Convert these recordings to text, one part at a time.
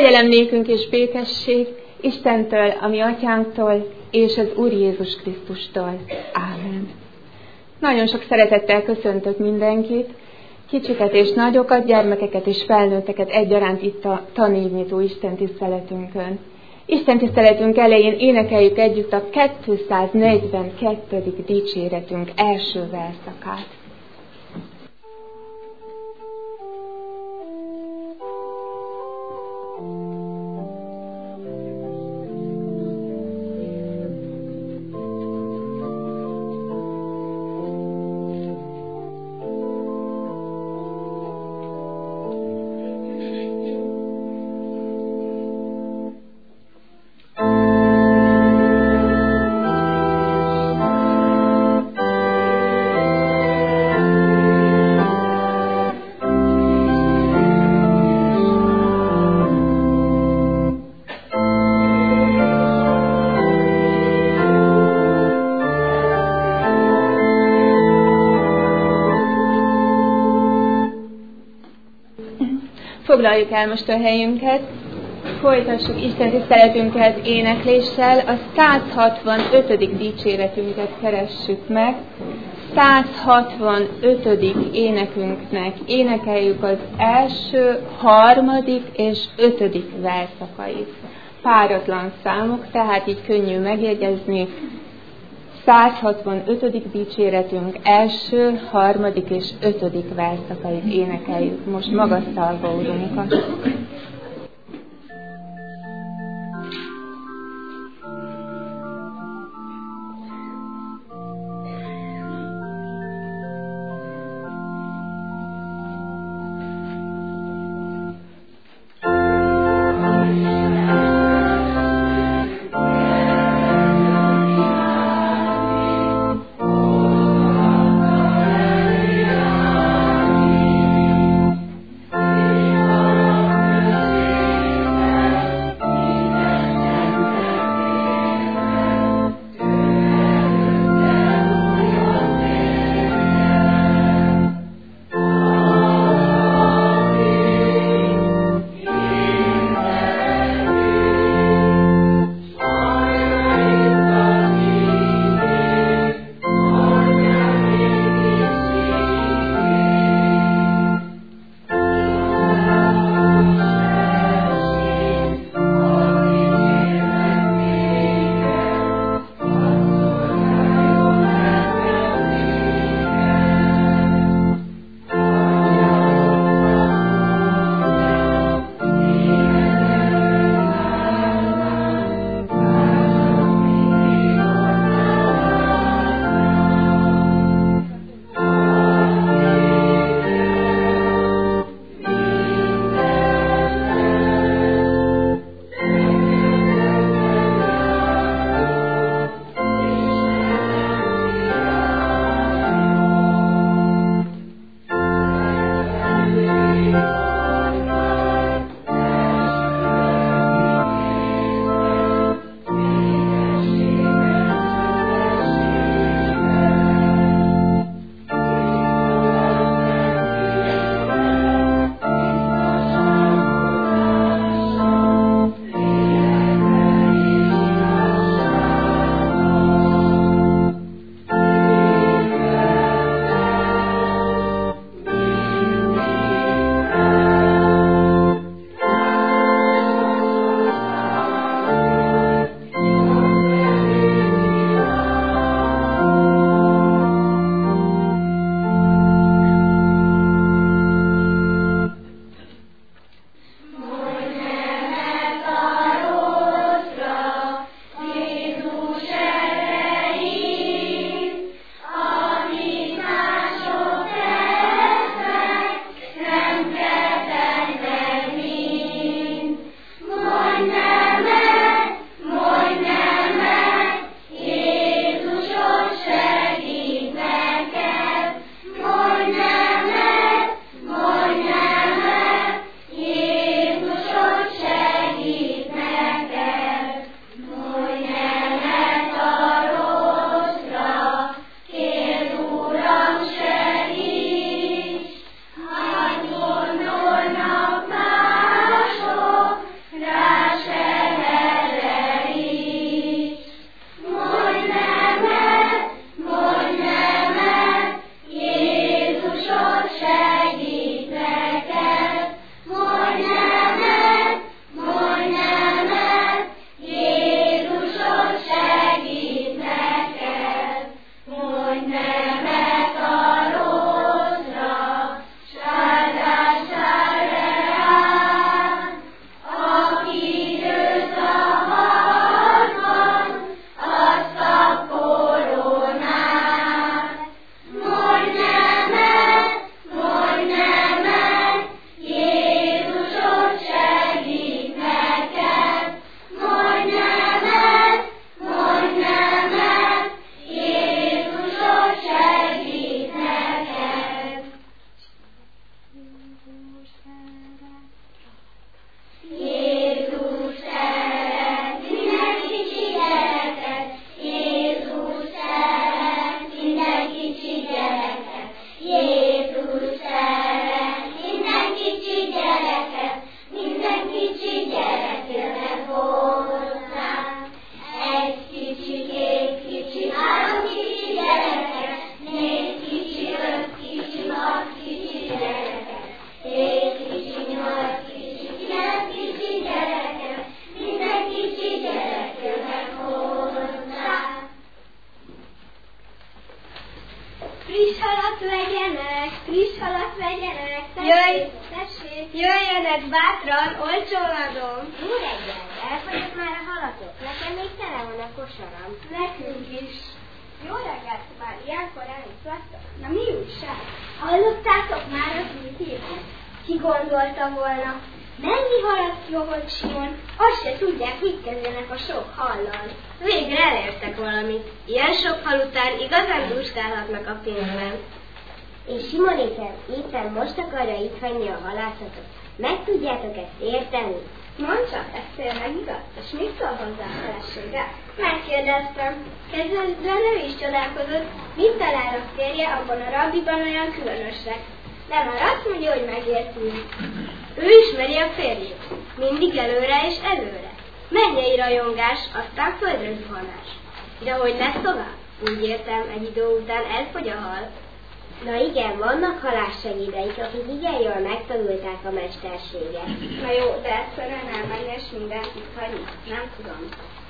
Kegyelem nékünk és békesség Istentől, a mi atyánktól, és az Úr Jézus Krisztustól. Ámen. Nagyon sok szeretettel köszöntök mindenkit, kicsiket és nagyokat, gyermekeket és felnőtteket egyaránt itt a tanévnyitó Isten tiszteletünkön. Isten tiszteletünk elején énekeljük együtt a 242. dicséretünk első verszakát. Foglaljuk el most a helyünket, folytassuk Isten tiszteletünket énekléssel, a 165. dicséretünket keressük meg. 165. énekünknek énekeljük az első, harmadik és 5. verszakait. Páratlan számok, tehát így könnyű megjegyezni. 165. dicséretünk első, harmadik és 5. verszakait énekeljük most magasztalva Urunkat. Amen. legyenek, friss halat vegyenek, jöjjenek bátran, olcsón adom. Jó reggel, elfogyott már a halatok, nekem még tele van a kosaram. Nekünk is. Jó reggelt, már ilyenkor elég láttok? Na mi újság? Hallottátok már az új hírt? Ki gondolta volna? Mennyi halat jogolt Simon? Azt se tudják, mit kezdenek a sok hallal. Végre elértek valamit. Ilyen sok hal után igazán dúskálhatnak a pénzben. És Simonéken éppen most akarja itt hagyni a halászatot. Meg tudjátok ezt érteni? Mondd csak, ez tényleg igaz? És mit szól hozzá a felesége? Megkérdeztem. Kezdetben ő is csodálkozott, mit talál a férje abban a rabbiban olyan különösre. De már azt mondja, hogy megértünk. Ő ismeri a férjét. Mindig előre és előre. Mennyei rajongás, aztán földre zuhanás. De hogy lesz tovább? Úgy értem, egy idő után elfogy a hal. Na igen, vannak halássegédeik, akik igen jól megtanulták a mesterséget. Na jó, de egyszerűen elmenni és mindent itt hagyni. Nem tudom.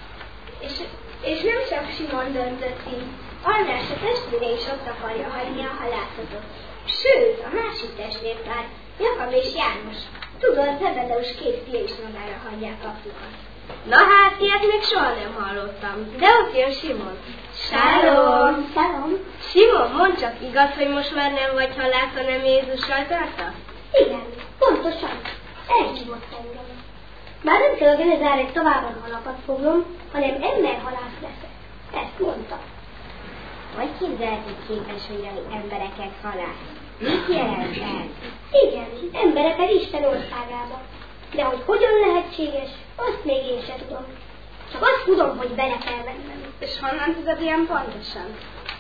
És nem csak Simon döntött így. András a testvére is ott akarja hagyni a halászatot. Sőt, a másik testvérpár, Jakab és János. Tudod, Zebedeus két fia is magára hagyják apukat. Na hát, ilyet még soha nem hallottam. De ott jön Simon. Shalom! Simon, mondd csak, igaz, hogy most már nem vagy halász, hanem Jézussal tartasz? Igen, pontosan. Elhívott engem. Már nem kell organizálni továbban halakat fogom, hanem emberhalász leszek. Ezt mondta. Hogy képzelhető képes, hogy embereket halász? Mit jelent ez? Igen, embereket Isten országába. De hogy hogyan lehetséges, azt még én sem tudom. Csak azt tudom, hogy bele kell mennem. És honnan tudod ilyen pontosan?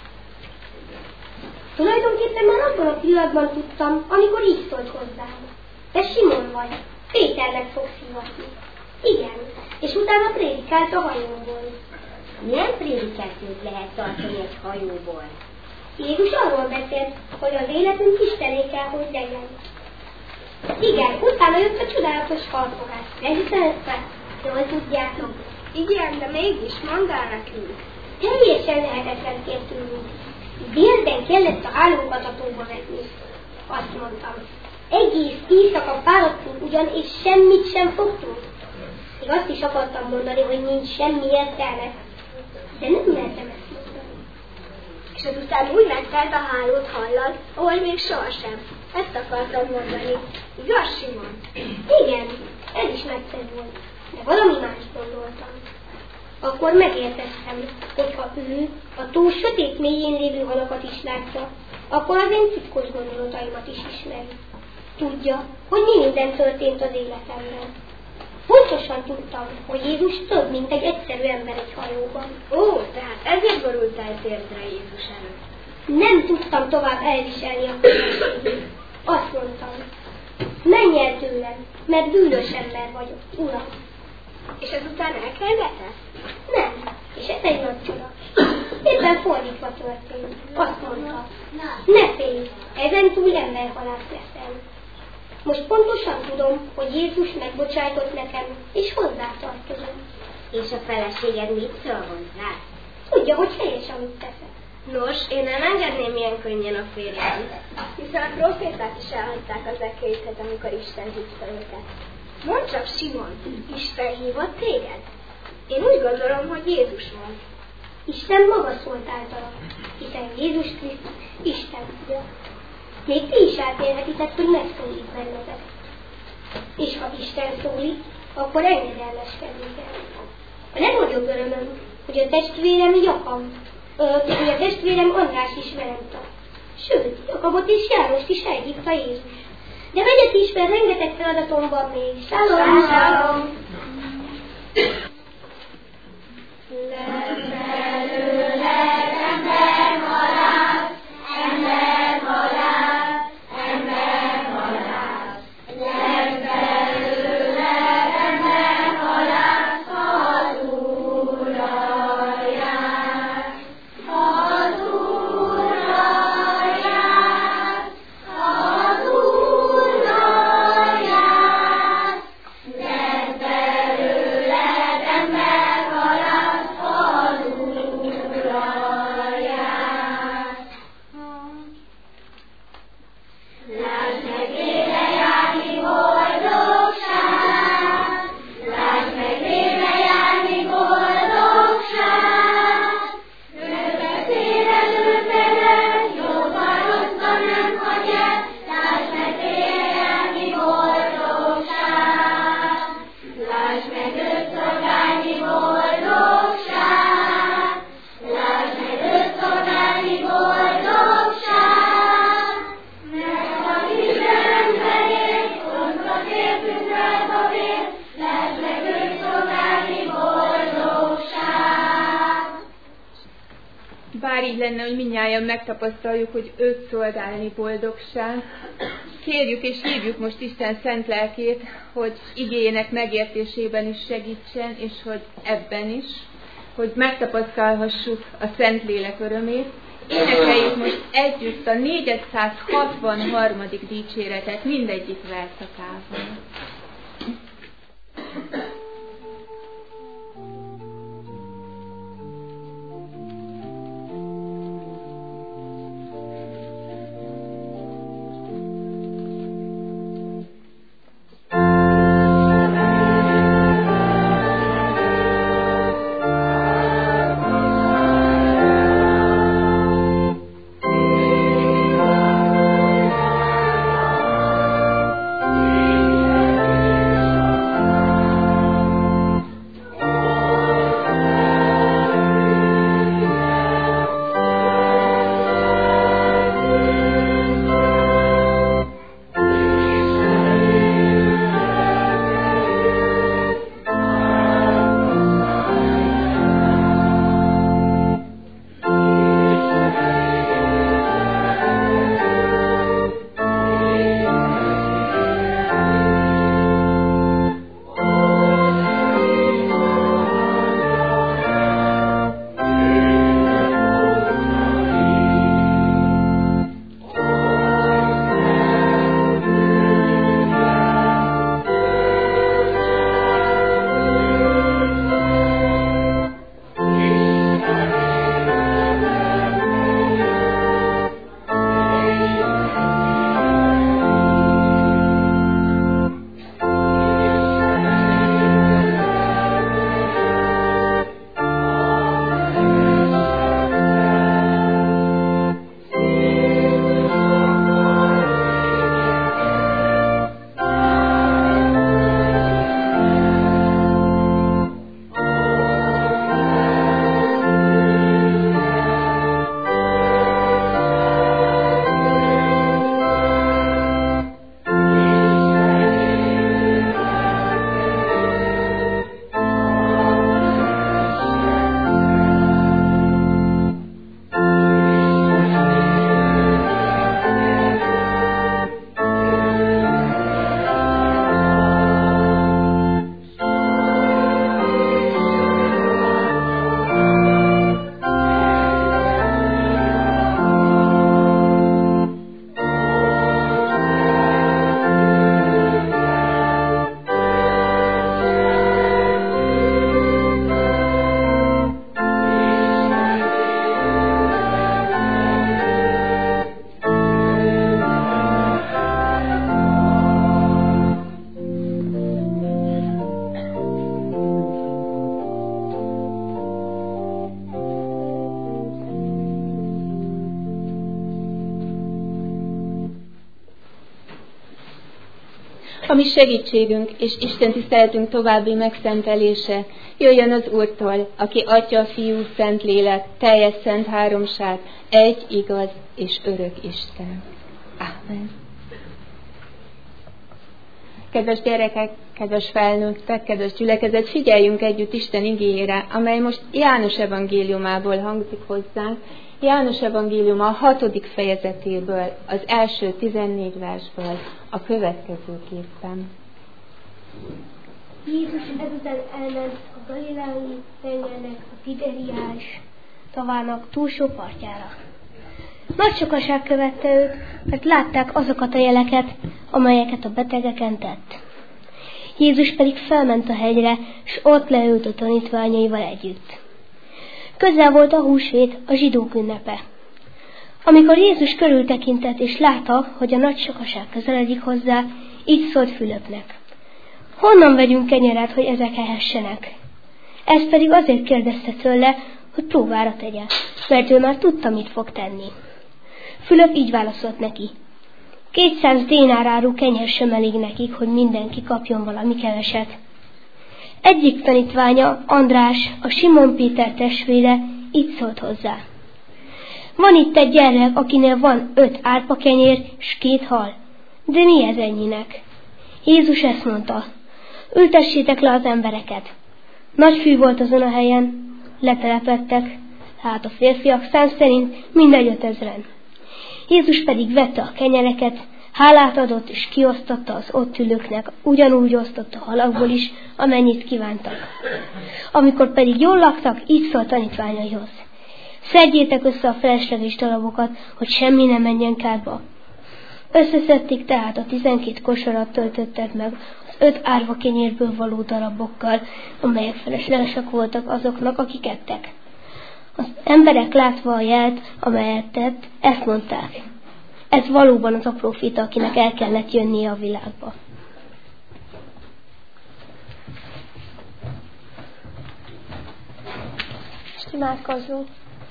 Tulajdonképpen már abban a pillanatban tudtam, amikor így szólt hozzám. Te Simon vagy, Péternek fogsz hivatni. Igen, és utána prédikált a hajóból. Milyen prédikációt lehet tartani egy hajóból? Jézus arról beszélt, hogy az életünk Istené kell, hogy legyen. Igen, utána jött a csodálatos halfogás. Elhiszem ezt? Jól tudjátok. Igen, de mégis mondd el nekünk. Teljesen lehetetlen kértünk. Délben kellett a hálónkat a tóba vetni. Azt mondtam. Egész éjszaka fáradtunk ugyan, és semmit sem fogtunk. Még azt is akartam mondani, hogy nincs semmi értelme. De nem mertem ezt mondani. És azután úgy megtelt a hálót hallal, ahol még sohasem. Ezt akartam mondani. Igaz, Simon? Igen, ez is megszerű volt. De valami más gondoltam. Akkor megértettem, hogy ha ő a tó sötét mélyén lévő halakat is látja, akkor az én titkos gondolataimat is ismeri. Tudja, hogy mi minden történt az életemben. Pontosan tudtam, hogy Jézus több, mint egy egyszerű ember egy hajóban. Ó, tehát ezért borultál térdre Jézus előtt. Nem tudtam tovább elviselni a közösségét. Azt mondtam, menj el tőlem, mert bűnös ember vagyok, Uram. És ezután elkergetett? Nem, és ez egy nagy csoda. Éppen fordítva történt. Azt mondta, ne félj, ezentúl emberhalász leszel. Most pontosan tudom, hogy Jézus megbocsájtott nekem, és hozzátartozom. És a feleséged mit szól hozzá? Tudja, hogy helyes, amit teszek. Nos, én nem engedném ilyen könnyen a férjem. Hiszen a proféták is elhagyták az ekélyüket, amikor Isten hívta őket. Mondd csak, Simon, Isten hívott téged? Én úgy gondolom, hogy Jézus volt. Isten maga szólt általa, hiszen Jézus Krisztus Isten fia. Még ti is átélhetitek, hogy megszólít bennetek. És ha Isten szólít, akkor engedelmeskedni kell. A legnagyobb örömöm, hogy a testvérem hogy a testvérem András is velem tart. Sőt, Jakabot és Jánost is elhívta Jézus. De vegyek is, mert rengeteg feladatom van még. Shalom! Let's Bár így lenne, hogy mindnyájan megtapasztaljuk, hogy őt szolgálni boldogság. Kérjük és hívjuk most Isten szent lelkét, hogy igéjének megértésében is segítsen, és hogy ebben is, hogy megtapasztalhassuk a Szentlélek örömét. Énekeljük most együtt a 463. dicséretet mindegyik verszakával. A mi segítségünk és Isten tiszteletünk további megszentelése jöjjön az Úrtól, aki Atya, Fiú, Szentlélek, teljes szent háromság, egy igaz és örök Isten. Ámen. Kedves gyerekek, kedves felnőttek, kedves gyülekezet, figyeljünk együtt Isten igéjére, amely most János evangéliumából hangzik hozzánk. János evangéliuma a 6. fejezetéből, az első 14 versből, a következőképpen. Jézus ezután elment a galileai tengernek a Tiberiás tavának túlsó partjára. Nagy sokaság követte őt, mert látták azokat a jeleket, amelyeket a betegeken tett. Jézus pedig felment a hegyre, s ott leült a tanítványaival együtt. Közel volt a húsvét, a zsidók ünnepe. Amikor Jézus körültekintett és látta, hogy a nagy sokaság közeledik hozzá, így szólt Fülöpnek: honnan vegyünk kenyeret, hogy ezek ehessenek? Ezt pedig azért kérdezte tőle, hogy próbára tegye, mert ő már tudta, mit fog tenni. Fülöp így válaszolt neki: 200 dénáráru kenyér sem elég nekik, hogy mindenki kapjon valami keveset. Egyik tanítványa, András, a Simon Péter testvére így szólt hozzá: van itt egy gyerek, akinél van 5 árpakenyér és 2 hal. De mi ez ennyinek? Jézus ezt mondta: ültessétek le az embereket. Nagy fű volt azon a helyen, letelepedtek, tehát a férfiak szám szerint mindegy 5000-en. Jézus pedig vette a kenyereket, hálát adott és kiosztotta az ott ülőknek, ugyanúgy osztotta halakból is, amennyit kívántak. Amikor pedig jól laktak, így szólt tanítványaihoz: szedjétek össze a felesleges darabokat, hogy semmi ne menjen kárba. Összeszedték tehát a 12 kosarat töltöttek meg az 5 árva kenyérből való darabokkal, amelyek feleslegesek voltak azoknak, akik ettek. Az emberek látva a jelt, amelyet tett, ezt mondták: ez valóban az a profita, akinek el kellett jönnie a világba. Most imádkozzunk.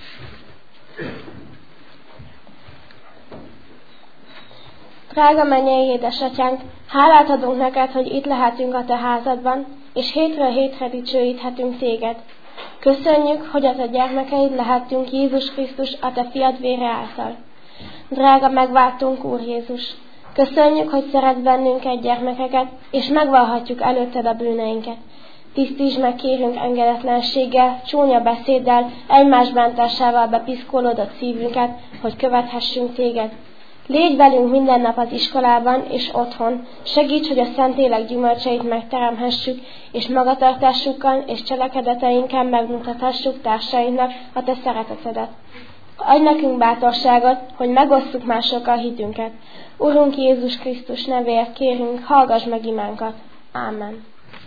Drága mennyei édesatyánk, hálát adunk neked, hogy itt lehetünk a te házadban, és hétről hétre dicsőíthetünk téged. Köszönjük, hogy a te gyermekeid lehetünk Jézus Krisztus, a te fiad vére által. Drága megváltunk Úr Jézus, köszönjük, hogy szeretsz bennünket, gyermekeket, és megvallhatjuk előtted a bűneinket. Tisztítsd meg, kérünk, engedetlenséggel, csúnya beszéddel, egymás bántásával bepiszkolódott szívünket, hogy követhessünk téged. Légy velünk minden nap az iskolában és otthon, segíts, hogy a Szentlélek gyümölcseit megteremhessük, és magatartásukkal és cselekedeteinkkel megmutathassuk társainknak a te szeretetedet. Adj nekünk bátorságot, hogy megosszuk másokkal hitünket. Urunk Jézus Krisztus nevéért kérünk, hallgass meg imánkat. Ámen.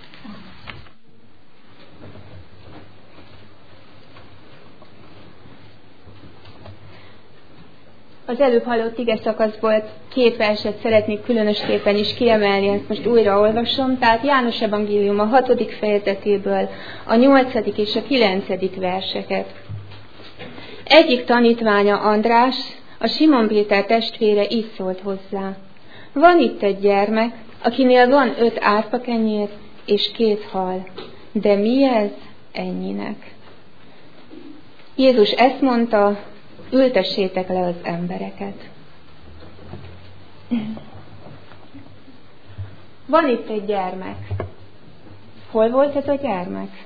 Az előbb hallott ige szakaszból 2 verset szeretnék különösképpen is kiemelni, ezt most újra olvasom. Tehát János evangélium a 6. fejezetéből a 8. és a 9. verseket. Egyik tanítványa, András, a Simon Péter testvére, így szólt hozzá: van itt egy gyermek, akinél van 5 árpakenyér és 2 hal. De mi ez ennyinek? Jézus ezt mondta: ültessétek le az embereket. Van itt egy gyermek. Hol volt ez a gyermek?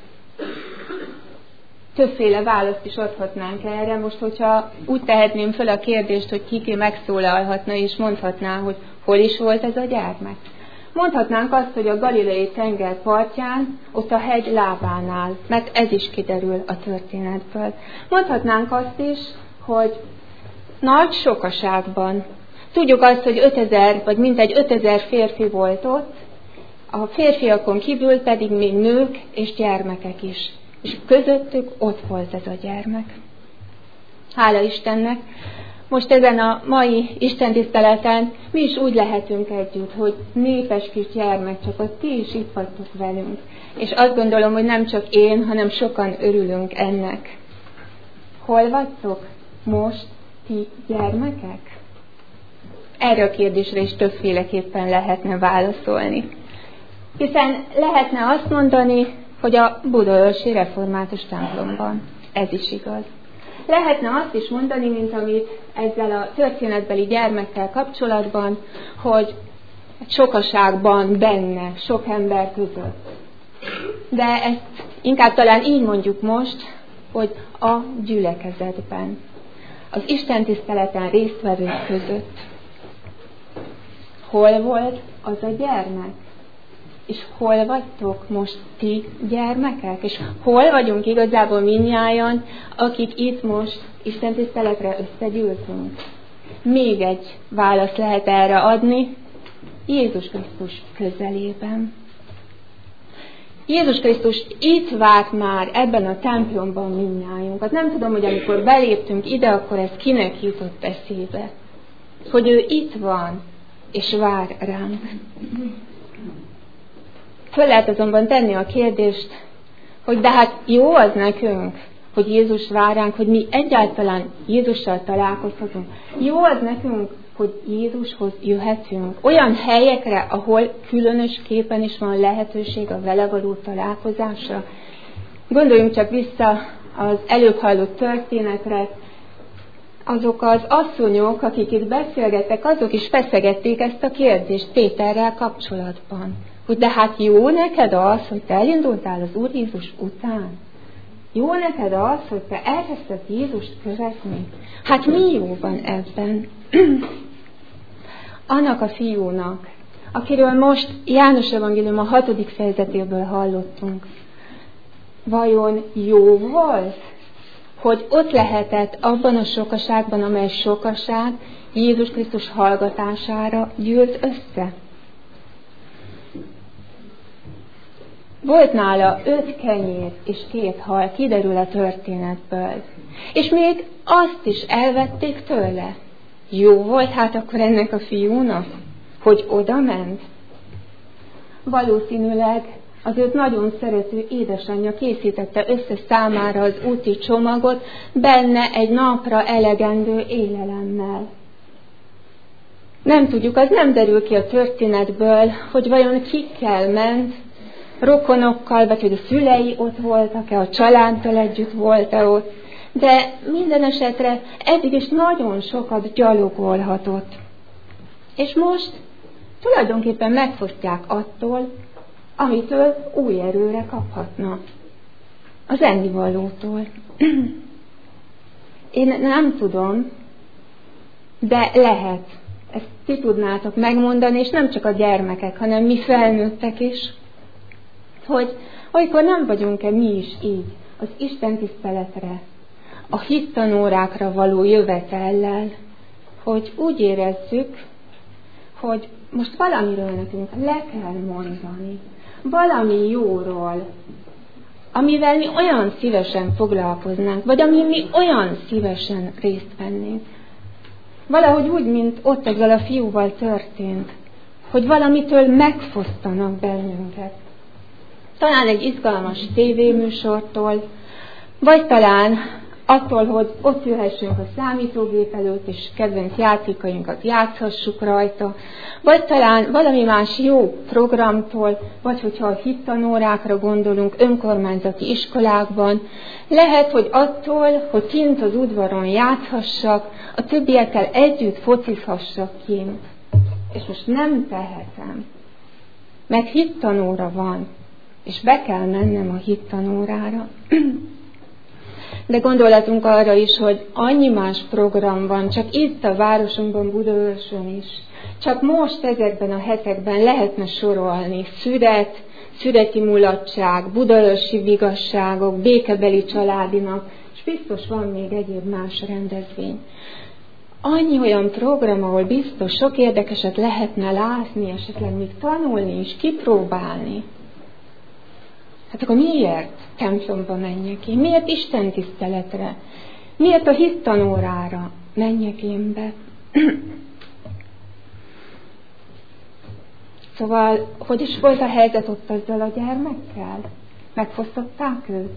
Többféle választ is adhatnánk erre. Most, hogyha úgy tehetném föl a kérdést, hogy ki megszólalhatna és mondhatná, hogy hol is volt ez a gyermek. Mondhatnánk azt, hogy a Galileai tenger partján, ott a hegy lábánál, mert ez is kiderül a történetből. Mondhatnánk azt is, hogy nagy sokaságban. Tudjuk azt, hogy 5000, vagy mintegy 5000 férfi volt ott, a férfiakon kívül pedig még nők és gyermekek is. És közöttük ott volt ez a gyermek. Hála Istennek! Most ezen a mai istentiszteleten mi is úgy lehetünk együtt, hogy népes kis gyermek, csak hogy ti is itt vagytok velünk. És azt gondolom, hogy nem csak én, hanem sokan örülünk ennek. Hol vagytok most ti gyermekek? Erre a kérdésre is többféleképpen lehetne válaszolni. Hiszen lehetne azt mondani, hogy a Budaörsi Református templomban. Ez is igaz. Lehetne azt is mondani, mint amit ezzel a történetbeli gyermekkel kapcsolatban, hogy sokaságban benne, sok ember között. De ezt inkább talán így mondjuk most, hogy a gyülekezetben, az istentiszteleten résztvevők között. Hol volt az a gyermek? És hol vagytok most ti gyermekek? És hol vagyunk igazából mindnyájan, akik itt most istentiszteletre összegyűltünk? Még egy választ lehet erre adni: Jézus Krisztus közelében. Jézus Krisztus itt várt már ebben a templomban mindnyájunkat. Nem tudom, hogy amikor beléptünk ide, akkor ez kinek jutott eszébe. Hogy ő itt van, és vár ránk. Föl lehet azonban tenni a kérdést, hogy de hát jó az nekünk, hogy Jézus vár ránk, hogy mi egyáltalán Jézussal találkozhatunk. Jó az nekünk, hogy Jézushoz jöhetünk. Olyan helyekre, ahol különösképpen is van lehetőség a vele való találkozásra. Gondoljunk csak vissza az előbb hallott történetre. Azok az asszonyok, akik itt beszélgettek, azok is feszegették ezt a kérdést Péterrel kapcsolatban. Hogy de hát jó neked az, hogy te elindultál az Úr Jézus után? Jó neked az, hogy te elkezdted Jézust követni? Hát mi jó van ebben? Annak a fiúnak, akiről most János evangélium a 6. fejezetéből hallottunk, vajon jó volt, hogy ott lehetett abban a sokaságban, amely sokaság Jézus Krisztus hallgatására gyűlt össze? Volt nála 5 kenyér és 2 hal, kiderül a történetből. És még azt is elvették tőle. Jó volt hát akkor ennek a fiúnak, hogy oda ment? Valószínűleg az őt nagyon szerető édesanyja készítette össze számára az úti csomagot, benne egy napra elegendő élelemmel. Nem tudjuk, az nem derül ki a történetből, hogy vajon kikkel ment, rokonokkal, vagy hogy a szülei ott voltak-e, a családtal együtt volt-e ott, de minden esetre eddig is nagyon sokat gyalogolhatott. És most tulajdonképpen megfosztják attól, amitől új erőre kaphatna. Az ennivalótól. Én nem tudom, de lehet. Ezt ti tudnátok megmondani, és nem csak a gyermekek, hanem mi felnőttek is, hogy olykor nem vagyunk-e mi is így az Isten tiszteletre, a hittanórákra való jövetellel, hogy úgy érezzük, hogy most valamiről nekünk le kell mondani, valami jóról, amivel mi olyan szívesen foglalkoznánk, vagy amin mi olyan szívesen részt vennénk. Valahogy úgy, mint ott ezzel a fiúval történt, hogy valamitől megfosztanak bennünket. Talán egy izgalmas tévéműsortól, vagy talán attól, hogy ott ülhessünk a számítógép előtt, és kedvenc játékainkat játszhassuk rajta, vagy talán valami más jó programtól, vagy hogyha a hittanórákra gondolunk önkormányzati iskolákban, lehet, hogy attól, hogy kint az udvaron játszhassak, a többiekkel együtt focizhassak kint. És most nem tehetem, mert hittanóra van, és be kell mennem a hittanórára. De gondolatunk arra is, hogy annyi más program van, csak itt a városunkban, Budaörsön is. Csak most ezekben a hetekben lehetne sorolni szüreti mulatság, budaörsi vigasságok, békebeli családinak, és biztos van még egyéb más rendezvény. Annyi olyan program, ahol biztos sok érdekeset lehetne látni, esetleg még tanulni és kipróbálni. Hát akkor miért templomba menjek én? Miért Isten tiszteletre? Miért a hittanórára menjek én be? Szóval, hogy is volt a helyzet ott ezzel a gyermekkel? Megfosztották őt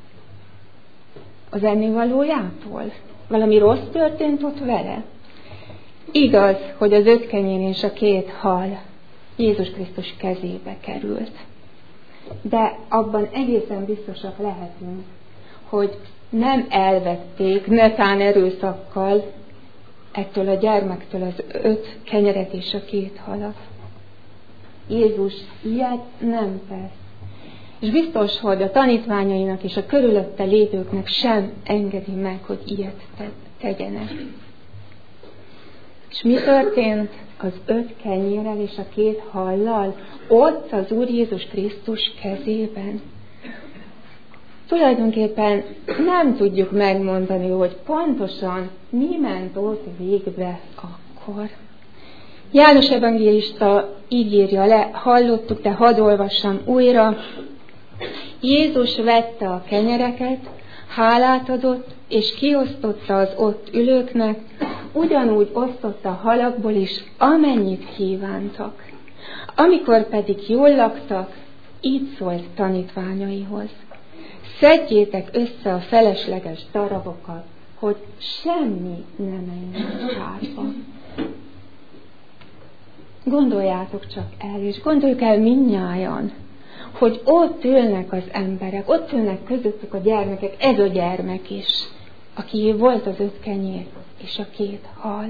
az ennivalójától? Valami rossz történt ott vele? Igaz, hogy az 5 kenyér és a 2 hal Jézus Krisztus kezébe került. De abban egészen biztosak lehetünk, hogy nem elvették, netán erőszakkal ettől a gyermektől az 5 kenyeret és a 2 halat. Jézus ilyet nem tesz. És biztos, hogy a tanítványainak és a körülötte lévőknek sem engedi meg, hogy ilyet tegyenek. És mi történt az 5 kenyérrel és a 2 hallal ott az Úr Jézus Krisztus kezében? Tulajdonképpen nem tudjuk megmondani, hogy pontosan mi ment ott végbe akkor. János evangélista így írja le, hallottuk, de hadd olvassam újra. Jézus vette a kenyereket, hálát adott, és kiosztotta az ott ülőknek, ugyanúgy osztotta a halakból is, amennyit kívántak. Amikor pedig jól laktak, így szólt tanítványaihoz. Szedjétek össze a felesleges darabokat, hogy semmi ne menjen kárba. Gondoljátok csak el, és gondoljuk el mindnyájan, hogy ott ülnek az emberek, ott ülnek közöttük a gyermekek, ez a gyermek is, aki volt az 5 kenyér és a 2 hal.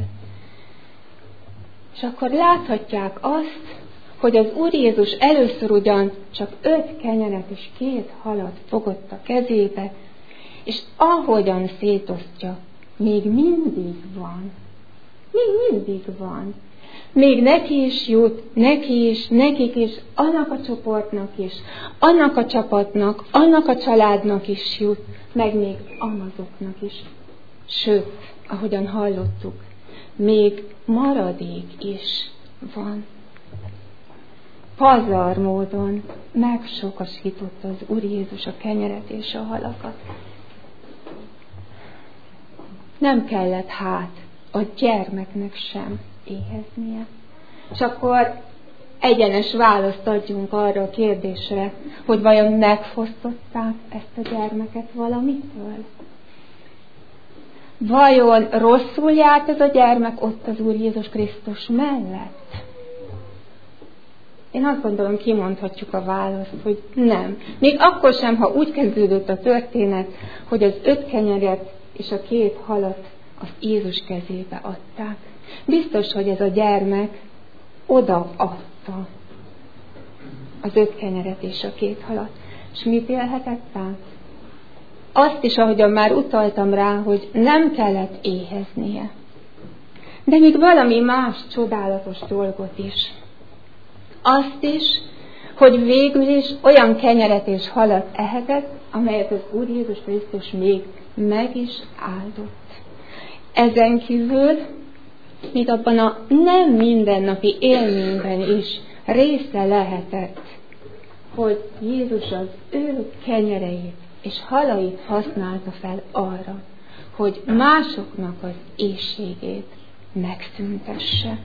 És akkor láthatják azt, hogy az Úr Jézus először ugyan csak 5 kenyeret és 2 halat fogott a kezébe, és ahogyan szétosztja, még mindig van. Még mindig van. Még neki is jut, neki is, nekik is, annak a csoportnak is, annak a csapatnak, annak a családnak is jut, meg még amazoknak is. Sőt, ahogyan hallottuk, még maradék is van. Pazar módon megsokasította az Úr Jézus a kenyeret és a halakat. Nem kellett hát a gyermeknek sem éheznie. És akkor egyenes választ adjunk arra a kérdésre, hogy vajon megfosztották ezt a gyermeket valamitől? Vajon rosszul járt ez a gyermek ott az Úr Jézus Krisztus mellett? Én azt gondolom, kimondhatjuk a választ, hogy nem. Még akkor sem, ha úgy kezdődött a történet, hogy az 5 kenyeret és a 2 halat az Jézus kezébe adták. Biztos, hogy ez a gyermek odaadta az 5 kenyeret és a 2 halat. És mit élhetett át? Azt is, ahogyan már utaltam rá, hogy nem kellett éheznie. De még valami más csodálatos dolgot is. Azt is, hogy végül is olyan kenyeret és halat ehetett, amelyet az Úr Jézus Krisztus még meg is áldott. Ezen kívül, mint abban a nem mindennapi élményben is része lehetett, hogy Jézus az ő kenyereit és halait használta fel arra, hogy másoknak az éhségét megszüntesse.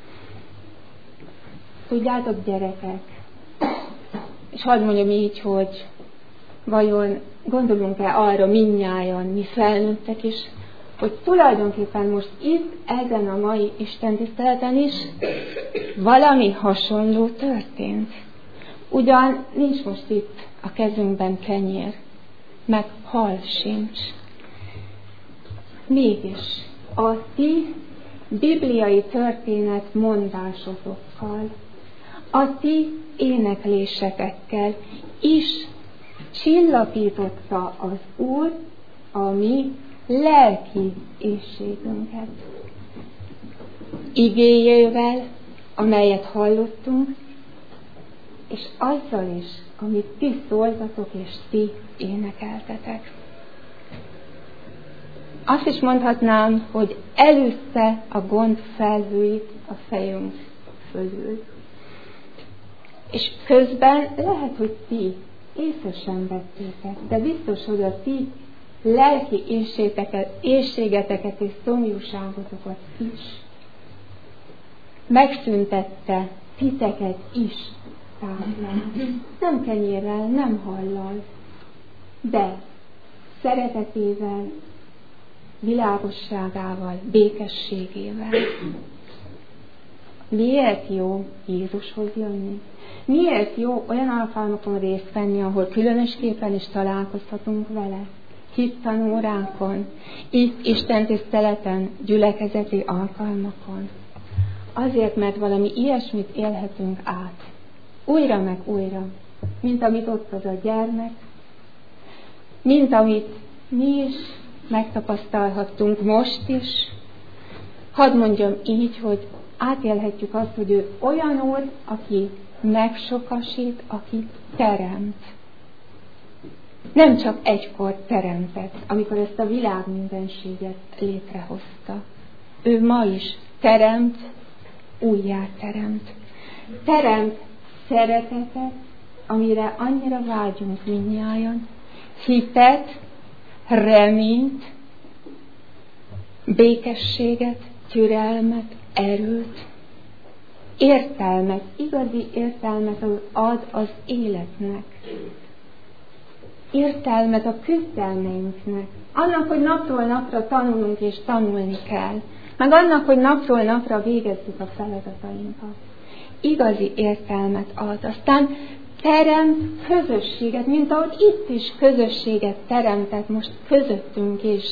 Tudjátok, gyerekek, és hadd mondjam így, hogy vajon gondolunk-e arra mindnyájan, mi felnőttek is, hogy tulajdonképpen most itt, ezen a mai istentiszteleten is valami hasonló történt. Ugyan nincs most itt a kezünkben kenyér, meg hal sincs. Mégis a ti bibliai történet mondásotokkal, a ti éneklésetekkel is csillapította az Úr a mi lelki éhségünket. Igéjével, amelyet hallottunk, és azzal is, amit ti szóltatok és ti énekeltetek. Azt is mondhatnám, hogy elűzte a gond felhőit a fejünk fölül. És közben lehet, hogy ti észre sem vettétek, de biztos, hogy a ti lelki éhségeteket és szomjúságotokat is megszüntette titeket is táplán. Nem kenyérrel, nem hallal, de szeretetével, világosságával, békességével. Miért jó Jézushoz jönni? Miért jó olyan alkalmakon részt venni, ahol különösképpen is találkozhatunk vele? Hittanórákon, itt istentiszteleten, gyülekezeti alkalmakon. Azért, mert valami ilyesmit élhetünk át. Újra meg újra. Mint amit ott az a gyermek, mint amit mi is megtapasztalhattunk most is. Hadd mondjam így, hogy átélhetjük azt, hogy ő olyan Úr, aki megsokasít, aki teremt. Nem csak egykor teremtett, amikor ezt a világ mindenséget létrehozta. Ő ma is teremt, újjá teremt. Teremt szeretetet, amire annyira vágyunk mindnyájan, hitet, reményt, békességet, türelmet, erőt, értelmet, igazi értelmet ad az életnek. Értelmet a küzdelmeinknek. Annak, hogy napról napra tanulunk és tanulni kell. Meg annak, hogy napról napra végezzük a feladatainkat. Igazi értelmet ad. Aztán teremt közösséget, mint ahogy itt is közösséget teremtett most közöttünk is.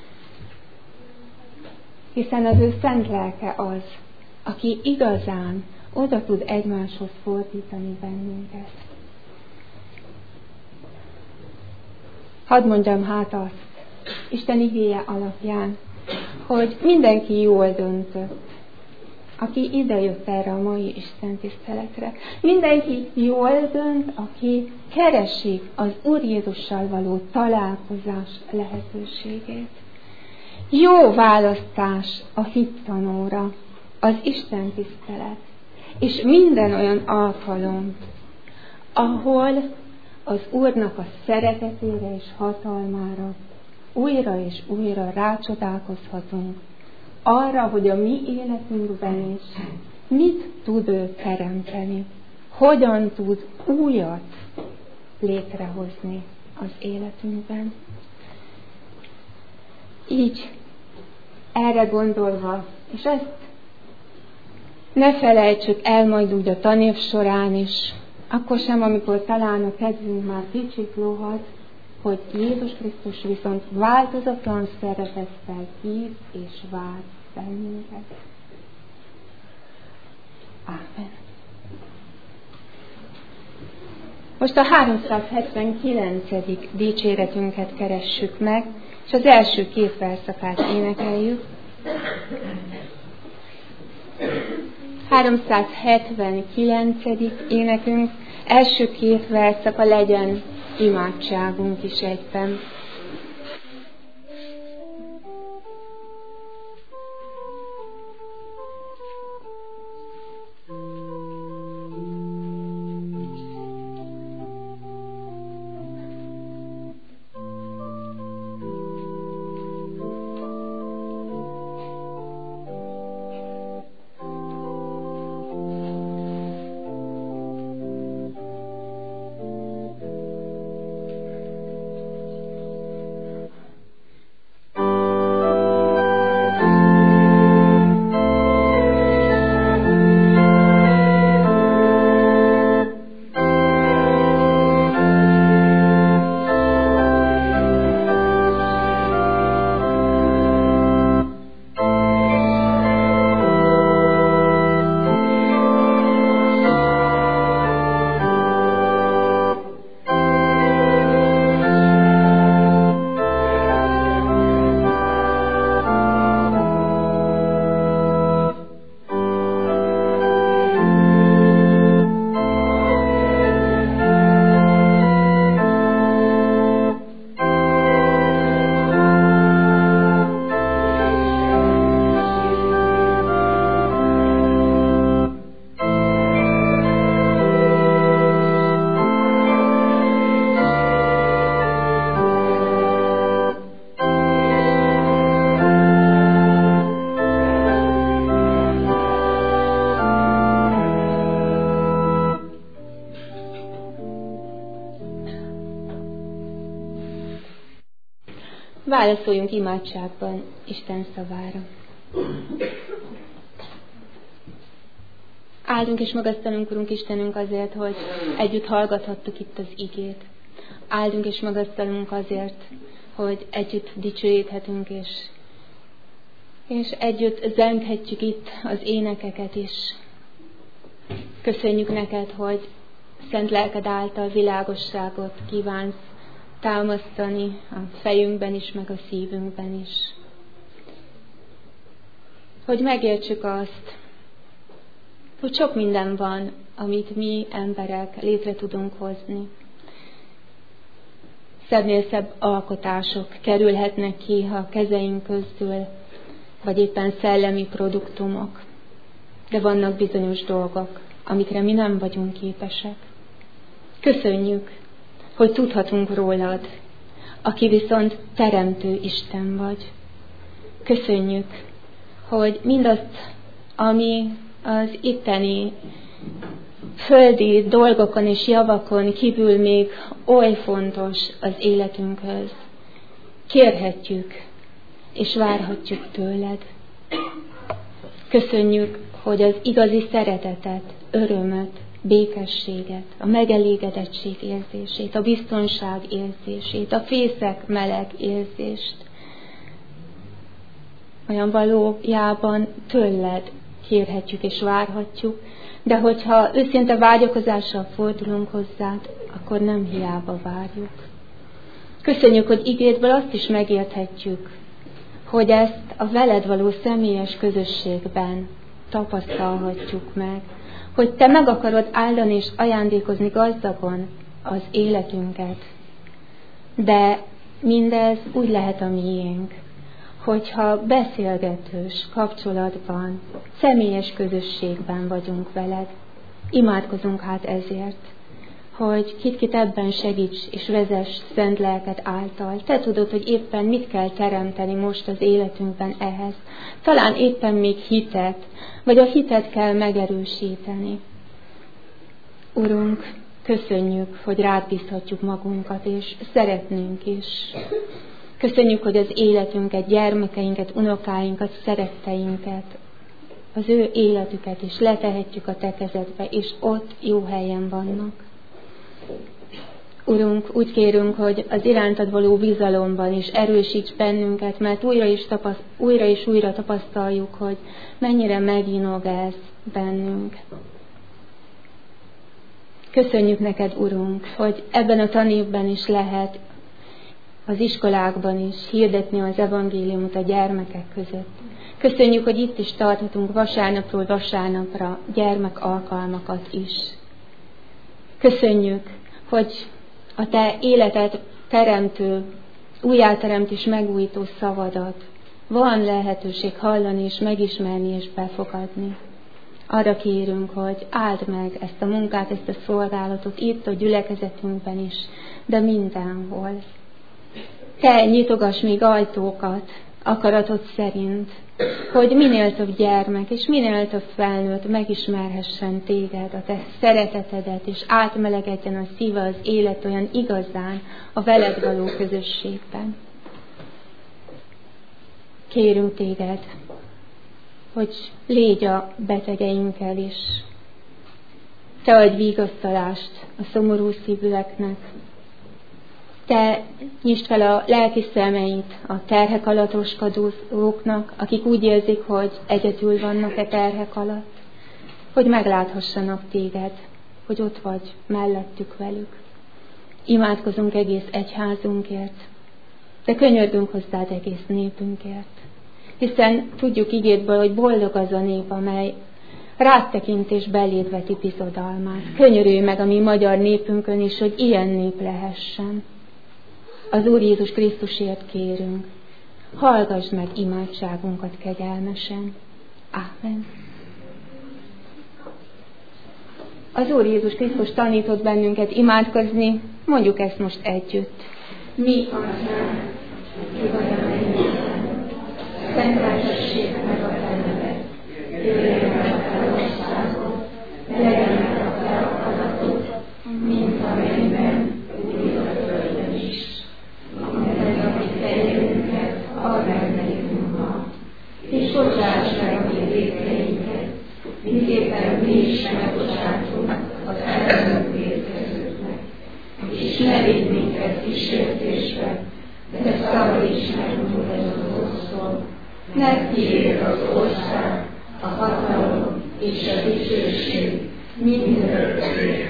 Hiszen az ő szent lelke az, aki igazán oda tud egymáshoz fordítani bennünket. hadd mondjam hát azt, Isten igéje alapján, hogy mindenki jól döntött, aki idejött erre a mai Isten tiszteletre. Mindenki jól dönt, aki keresi az Úr Jézussal való találkozás lehetőségét. Jó választás a hittanóra, az Isten tisztelet, és minden olyan alkalom, ahol az Úrnak a szeretetére és hatalmára újra és újra rácsodálkozhatunk, arra, hogy a mi életünkben is mit tud ő teremteni, hogyan tud újat létrehozni az életünkben. Így erre gondolva, és ezt ne felejtsük el majd úgy a tanév során is, akkor sem, amikor talán a kedvünk már kicsit lohad, hogy Jézus Krisztus viszont változatlan szeretettel hív és vár bennünket. Ámen. Most a 379. dicséretünket keressük meg, és az első két verszakát énekeljük. 379. énekünk első két verszaka legyen imádságunk is egyben. Válaszoljunk imádságban Isten szavára. Áldunk és magasztalunk, Urunk Istenünk, azért, hogy együtt hallgathattuk itt az igét. Áldunk és magasztalunk azért, hogy együtt dicsőíthetünk, és együtt zenghetjük itt az énekeket is. Köszönjük neked, hogy szent lelked által világosságot kívánsz támasztani a fejünkben is, meg a szívünkben is. Hogy megértsük azt, hogy sok minden van, amit mi emberek létre tudunk hozni. Szebbnél szebb alkotások kerülhetnek ki a kezeink közül, vagy éppen szellemi produktumok. De vannak bizonyos dolgok, amikre mi nem vagyunk képesek. Köszönjük, hogy tudhatunk rólad, aki viszont teremtő Isten vagy. Köszönjük, hogy mindazt, ami az itteni földi dolgokon és javakon kívül még oly fontos az életünkhöz, kérhetjük és várhatjuk tőled. Köszönjük, hogy az igazi szeretetet, örömet, békességet, a megelégedettség érzését, a biztonság érzését, a fészek meleg érzést olyan valójában tőled kérhetjük és várhatjuk, de hogyha őszinte vágyakozással fordulunk hozzád, akkor nem hiába várjuk. Köszönjük, hogy igédből azt is megérthetjük, hogy ezt a veled való személyes közösségben tapasztalhatjuk meg, hogy te meg akarod áldani és ajándékozni gazdagon az életünket. De mindez úgy lehet a miénk, hogyha beszélgetős kapcsolatban, személyes közösségben vagyunk veled. Imádkozunk hát ezért, hogy kit ebben segíts és vezess szent lelked által. Te tudod, hogy éppen mit kell teremteni most az életünkben ehhez. Talán éppen még hitet, vagy a hitet kell megerősíteni. Urunk, köszönjük, hogy rád bízhatjuk magunkat, és szeretnünk is. Köszönjük, hogy az életünket, gyermekeinket, unokáinkat, szeretteinket, az ő életüket is letehetjük a te kezedbe, és ott jó helyen vannak. Urunk, úgy kérünk, hogy az irántad való bizalomban is erősíts bennünket, mert újra és újra tapasztaljuk, hogy mennyire meginog ez bennünk. Köszönjük neked, Urunk, hogy ebben a tanévben is lehet az iskolákban is hirdetni az evangéliumot a gyermekek között. Köszönjük, hogy itt is tarthatunk vasárnapról vasárnapra gyermekalkalmakat is. Köszönjük, hogy a te életet teremtő, újjáteremt és megújító szavadat van lehetőség hallani és megismerni és befogadni. Arra kérünk, hogy áld meg ezt a munkát, ezt a szolgálatot itt a gyülekezetünkben is, de mindenhol. Te nyitogass még ajtókat akaratod szerint, hogy minél több gyermek és minél több felnőtt megismerhessen téged, a te szeretetedet, és átmelegedjen a szíve, az élet olyan igazán a veled való közösségben. Kérünk téged, hogy légy a betegeinkkel is. Te adj vigasztalást a szomorú szívűeknek. Te nyisd fel a lelki szemeit a terhek alatt roskadóknak, akik úgy érzik, hogy egyedül vannak e terhek alatt, hogy megláthassanak téged, hogy ott vagy mellettük velük. Imádkozunk egész egyházunkért, de könyörgünk hozzád egész népünkért, hiszen tudjuk igédből, hogy boldog az a nép, amely rád tekint és beléd veti bizodalmát. Könyörülj meg a mi magyar népünkön is, hogy ilyen nép lehessen. Az Úr Jézus Krisztusért kérünk, hallgass meg imádságunkat kegyelmesen. Ámen. Az Úr Jézus Krisztus tanított bennünket imádkozni, mondjuk ezt most együtt. Mi atyánk, ki vagy a mennyben, szenteltessék meg a te neved, jöjjön el a te országod, legyen meg a te akaratod, mint a mennyben, úgy a földön is. Mindez, amit tejünket, add meg nekünk ma, és bocsáss meg a mi vétkeinket, miképpen mi is megbocsátunk az ellenünk vétkezőknek. És ne vigy minket kísértésbe, de szabadíts meg minket a rossztól, mert tiéd az ország, a hatalom és a dicsőség mindörökké.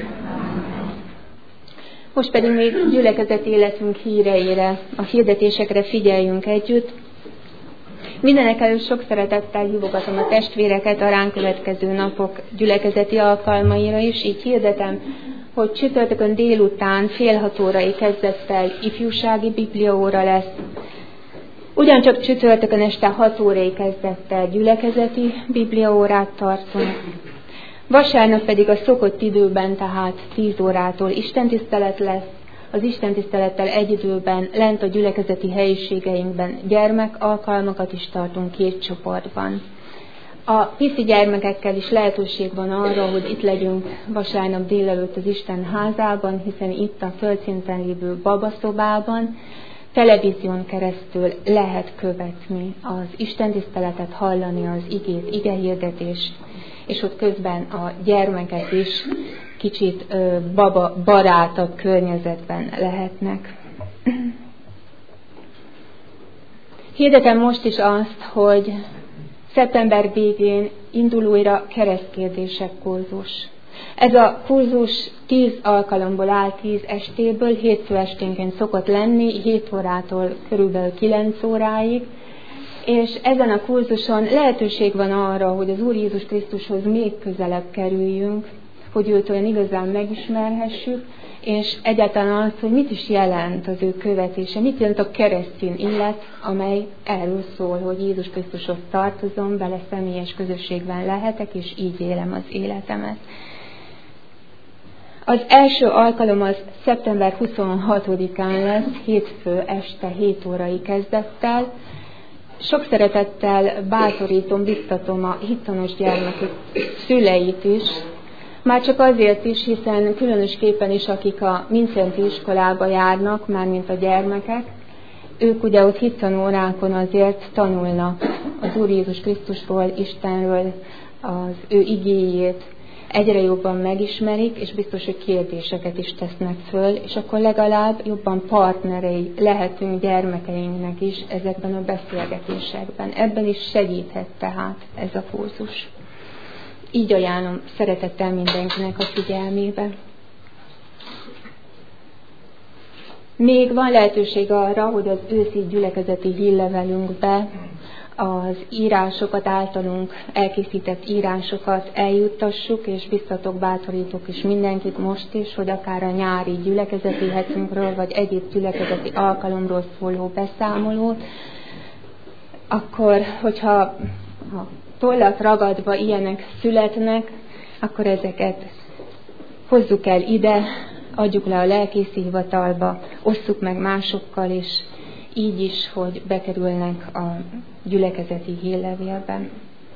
Most pedig még gyülekezet életünk híreire, a hirdetésekre figyeljünk együtt. Mindenekelőtt sok szeretettel hívogatom a testvéreket a ránk következő napok gyülekezeti alkalmaira is, így hirdetem, hogy csütörtökön délután 5:30 kezdettel ifjúsági bibliaóra lesz. Ugyancsak csütörtökön este 6 kezdettel gyülekezeti bibliaórát tartunk. Vasárnap pedig a szokott időben, tehát 10 órától istentisztelet lesz. Az istentisztelettel egy időben lent a gyülekezeti helyiségeinkben gyermekalkalmakat is tartunk 2 csoportban. A piszi gyermekekkel is lehetőség van arra, hogy itt legyünk vasárnap délelőtt az Isten házában, hiszen itt a földszinten lévő babaszobában televízión keresztül lehet követni az istentiszteletet, hallani az igét, igehirdetést, és ott közben a gyermekek is kicsit barátabb környezetben lehetnek. Hirdetem most is azt, hogy szeptember végén indul újra keresztkérdések kurzus. Ez a kurzus 10 alkalomból áll, 10 estéből, hétfő esténként szokott lenni, 7 órától körülbelül 9 óráig, és ezen a kurzuson lehetőség van arra, hogy az Úr Jézus Krisztushoz még közelebb kerüljünk, hogy őt olyan igazán megismerhessük, és egyáltalán az, hogy mit is jelent az ő követése, mit jelent a keresztény élet, amely erről szól, hogy Jézus Krisztushoz tartozom, vele személyes közösségben lehetek, és így élem az életemet. Az első alkalom az szeptember 26-án lesz, hétfő este 7 órai kezdettel. Sok szeretettel bátorítom, biztatom a hittanos gyermekek szüleit is, már csak azért is, hiszen különösképpen is, akik a Mincenti iskolába járnak, mármint a gyermekek, ők ugye ott hittanórákon azért tanulnak az Úr Jézus Krisztusról, Istenről, az ő igéjét, egyre jobban megismerik, és biztos, hogy kérdéseket is tesznek föl, és akkor legalább jobban partnerei lehetünk gyermekeinknek is ezekben a beszélgetésekben. Ebben is segíthet tehát ez a kurzus. Így ajánlom szeretettel mindenkinek a figyelmébe. Még van lehetőség arra, hogy az őszi gyülekezeti hírlevelünkbe az írásokat, általunk elkészített írásokat eljuttassuk, és biztatok, bátorítok is mindenkit most is, hogy akár a nyári gyülekezeti hetünkről, vagy egyéb gyülekezeti alkalomról szóló beszámolót, akkor, hogyha tollat ragadva ilyenek születnek, akkor ezeket hozzuk el ide, adjuk le a lelkészi hivatalba, osszuk meg másokkal, és így is, hogy bekerülnek a gyülekezeti hírlevélben.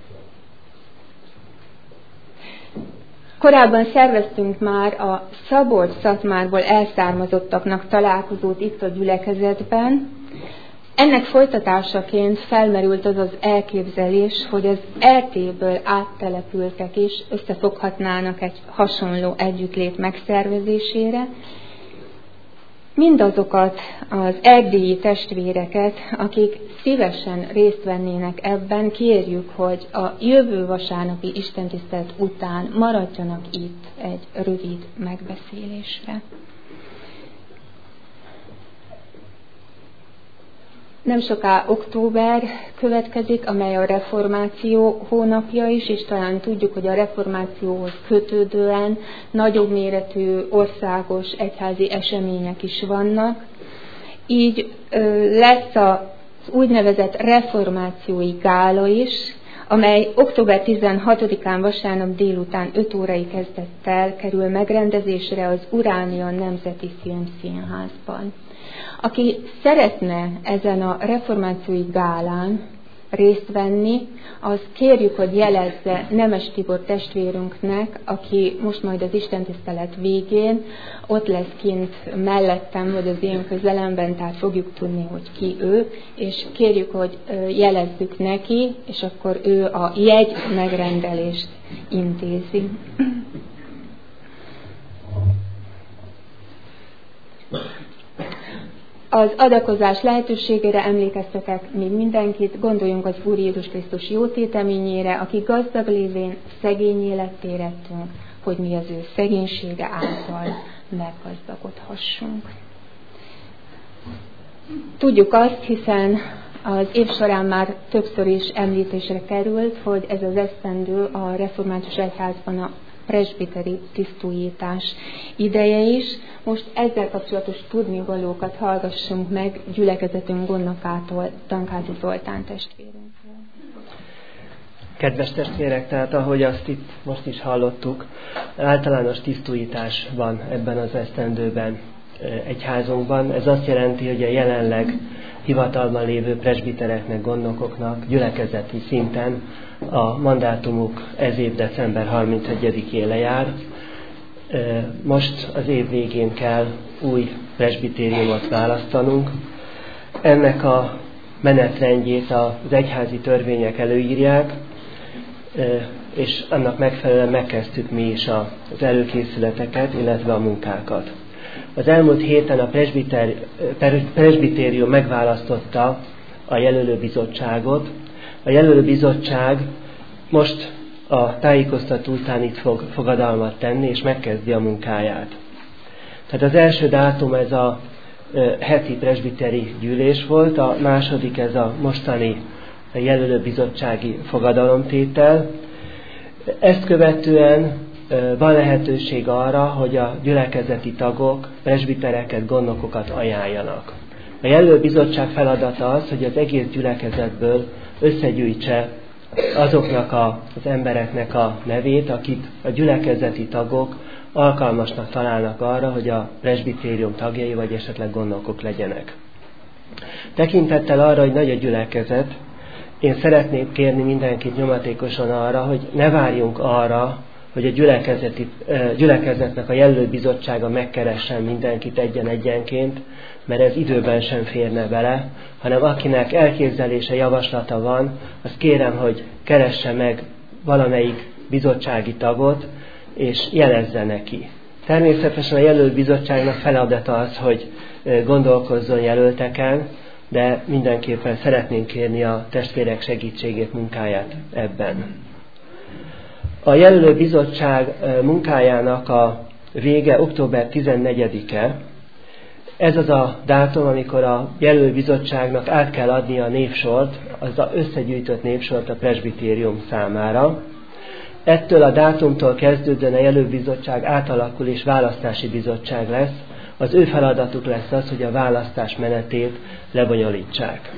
Korábban szerveztünk már a Szabolcs-Szatmárból elszármazottaknak találkozót itt a gyülekezetben. Ennek folytatásaként felmerült az az elképzelés, hogy az RT-ből áttelepültek is összefoghatnának egy hasonló együttlét megszervezésére. Mindazokat az erdélyi testvéreket, akik szívesen részt vennének ebben, kérjük, hogy a jövő vasárnapi istentisztelet után maradjanak itt egy rövid megbeszélésre. Nem soká október következik, amely a reformáció hónapja is, és talán tudjuk, hogy a reformációhoz kötődően nagyobb méretű országos egyházi események is vannak. Így lesz az úgynevezett reformációi gála is, amely október 16-án vasárnap délután 5 órai kezdettel kerül megrendezésre az Uránia Nemzeti Filmszínházban. Aki szeretne ezen a reformációi gálán részt venni, az kérjük, hogy jelezze Nemes Tibor testvérünknek, aki most majd az istentisztelet végén ott lesz kint mellettem, vagy az én közelemben, tehát fogjuk tudni, hogy ki ő, és kérjük, hogy jelezzük neki, és akkor ő a jegy megrendelést intézi. Az adakozás lehetőségére emlékeztetek még mindenkit, gondoljunk az Úr Jézus Krisztus jótéteményére, aki gazdag lévén szegény életté lettünk, hogy mi az ő szegénysége által meggazdagodhassunk. Tudjuk azt, hiszen az év során már többször is említésre került, hogy ez az esztendő a református egyházban a presbiteri tisztújítás ideje is. Most ezzel kapcsolatos tudnivalókat hallgassunk meg gyülekezetünk gondnokától, Dankázi Zoltán testvérünkről. Kedves testvérek, tehát ahogy azt itt most is hallottuk, általános tisztújítás van ebben az esztendőben egyházunkban. Ez azt jelenti, hogy a jelenleg hivatalban lévő presbitereknek, gondnokoknak gyülekezeti szinten a mandátumuk ez év december 31-én lejár. Most az év végén kell új presbitériumot választanunk. Ennek a menetrendjét az egyházi törvények előírják, és annak megfelelően megkezdtük mi is az előkészületeket, illetve a munkákat. Az elmúlt héten a presbitérium megválasztotta a jelölőbizottságot. A jelölőbizottság most a tájékoztató után itt fog fogadalmat tenni, és megkezdi a munkáját. Tehát az első dátum ez a heti presbiteri gyűlés volt, a második ez a mostani jelölőbizottsági fogadalomtétel. Ezt követően van lehetőség arra, hogy a gyülekezeti tagok presbitereket, gondnokokat ajánljanak. A jelölőbizottság feladata az, hogy az egész gyülekezetből összegyűjtse azoknak az embereknek a nevét, akit a gyülekezeti tagok alkalmasnak találnak arra, hogy a presbitérium tagjai vagy esetleg gondnokok legyenek. Tekintettel arra, hogy nagy a gyülekezet, én szeretném kérni mindenkit nyomatékosan arra, hogy ne várjunk arra, hogy a gyülekezetnek a jelölőbizottsága megkeressen mindenkit egyenként, mert ez időben sem férne bele, hanem akinek elképzelése, javaslata van, azt kérem, hogy keresse meg valamelyik bizottsági tagot, és jelezze neki. Természetesen a jelölőbizottságnak feladata az, hogy gondolkozzon jelölteken, de mindenképpen szeretnénk kérni a testvérek segítségét, munkáját ebben. A jelölőbizottság munkájának a vége október 14-e. Ez az a dátum, amikor a jelölőbizottságnak át kell adni a névsort, az összegyűjtött névsort a presbitérium számára. Ettől a dátumtól kezdődően a jelölőbizottság átalakul és választási bizottság lesz. Az ő feladatuk lesz az, hogy a választás menetét lebonyolítsák.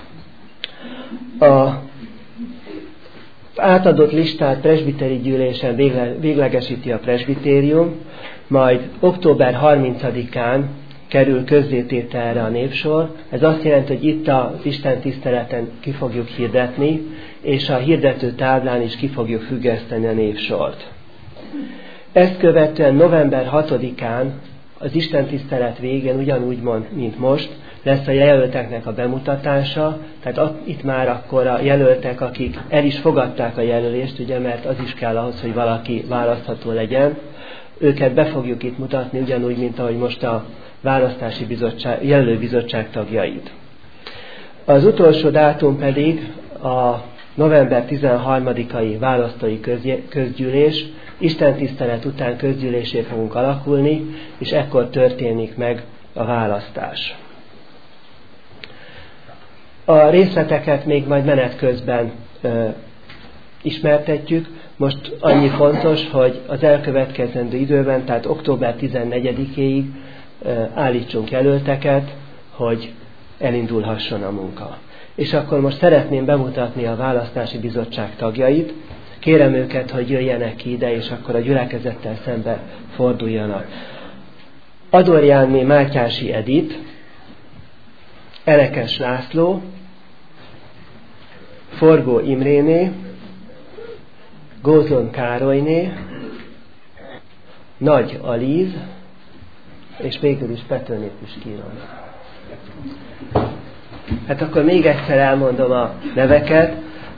A átadott listát presbiteri gyűlésen véglegesíti a presbitérium, majd október 30-án kerül közzétételre a névsor. Ez azt jelenti, hogy itt az Isten tiszteleten ki fogjuk hirdetni, és a hirdető táblán is ki fogjuk függeszteni a névsort. Ezt követően november 6-án az Isten tisztelet végén, ugyanúgy mint most, lesz a jelölteknek a bemutatása, tehát itt már akkor a jelöltek, akik el is fogadták a jelölést, ugye, mert az is kell ahhoz, hogy valaki választható legyen, őket be fogjuk itt mutatni, ugyanúgy, mint ahogy most a választási bizottság, jelölőbizottság tagjait. Az utolsó dátum pedig a november 13-ai választói közgyűlés. Istentisztelet után közgyűlésé fogunk alakulni, és ekkor történik meg a választás. A részleteket még majd menet közben ismertetjük. Most annyi fontos, hogy az elkövetkezendő időben, tehát október 14-éig állítsunk jelölteket, hogy elindulhasson a munka. És akkor most szeretném bemutatni a választási bizottság tagjait. Kérem őket, hogy jöjjenek ki ide, és akkor a gyülekezettel szembe forduljanak. Adorjánné Mátyási Edit, Elekes László, Forgó Imréné, Gózon Károlyné, Nagy Alíz, és végül is Petőné Püskíron. Hát akkor még egyszer elmondom a neveket,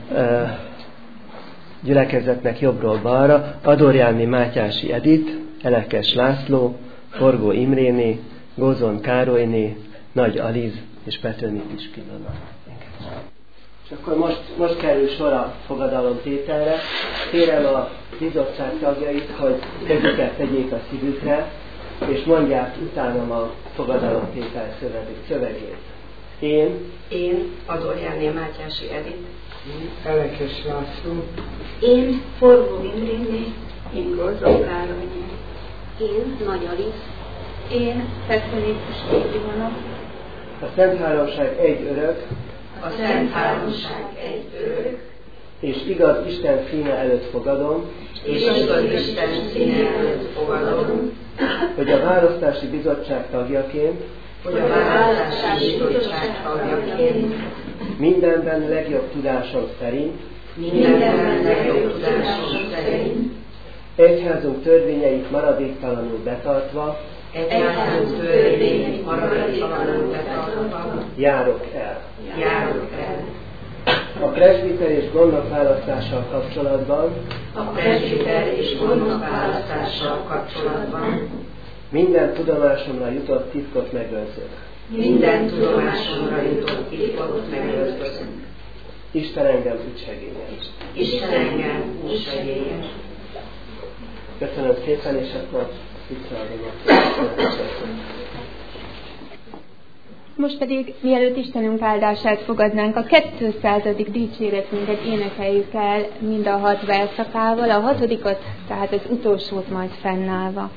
gyülekezetnek jobbról balra: Adorjánné Mátyási Edit, Elekes László, Forgó Imréné, Gózon Károlyné, Nagy Alíz és Petőné Püskíron. És akkor most kerül sor a fogadalomtételre. Kérem a bizottság tagjait, hogy kezüket tegyék a szívükre, és mondják utánam a fogadalomtétel szövegét. Én Adorjánné Mátyási Edit, Elekes László, Én Forgó Imréné, én Gózon Károlyné, én Nagy Alíz, Én Petőné Püskíron. A Szent Háromság egy örök, a Szent Háromság egy örök, és igaz Isten színe előtt fogadom, és igaz Isten színe előtt fogadom, hogy a választási bizottság tagjaként, hogy a választási bizottság tagjaként mindenben legjobb tudásom szerint, mindenben legjobb tudásom szerint egyházunk törvényeit maradéktalanul betartva, egyházunk törvényeit maradéktalanul betartva járok el. A presbiter és gondnok választással kapcsolatban a presbiter és gondnok választással kapcsolatban minden tudomásomra jutott titkot megőrzök. minden tudomásomra jutott titkot megőrzök. Isten engem úgy segélyen. Isten engem úgy segélyen. Köszönöm szépen, és akkor visszaadom a Most pedig, mielőtt Istenünk áldását fogadnánk, a 200. dicséretünket énekeljük el mind a 6 verszakával, a 6. tehát az utolsót majd fennállva.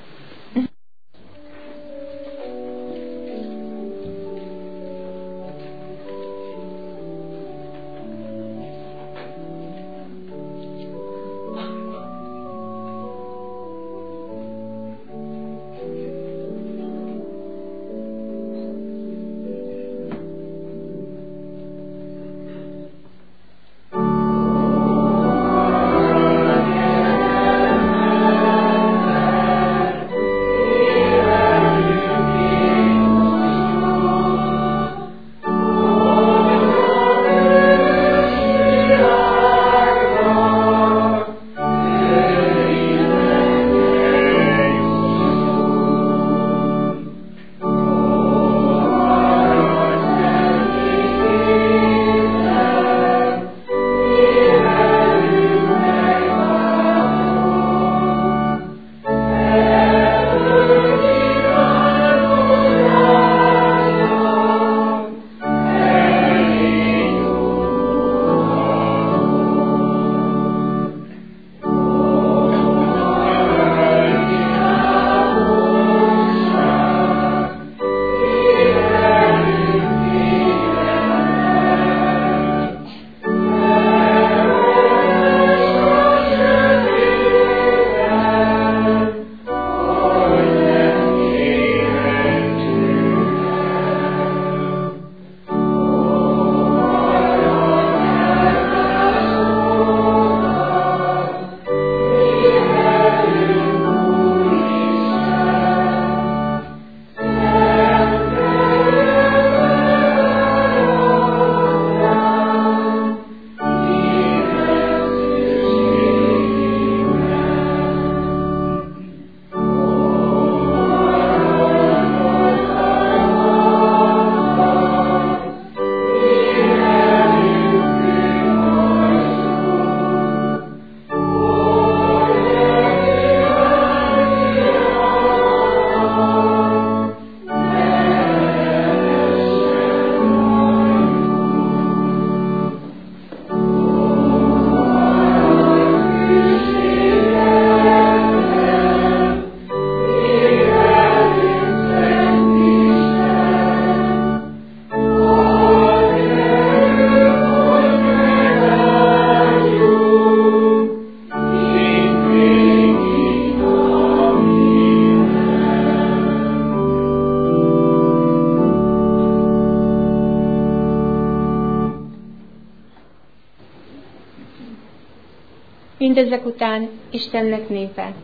Mindezek után Istennek népe: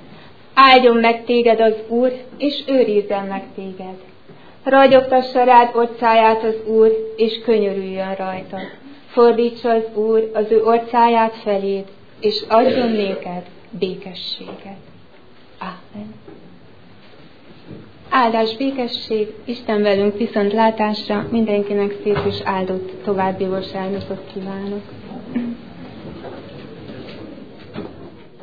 áldjon meg téged az Úr, és őrizzen meg téged. Ragyogtassa rád orcáját az Úr, és könyörüljön rajtad. Fordítsa az Úr az ő orcáját feléd, és adjon néked békességet. Ámen. Áldás, békesség, Isten velünk viszontlátásra, mindenkinek szép és áldott további vasárnapot kívánok.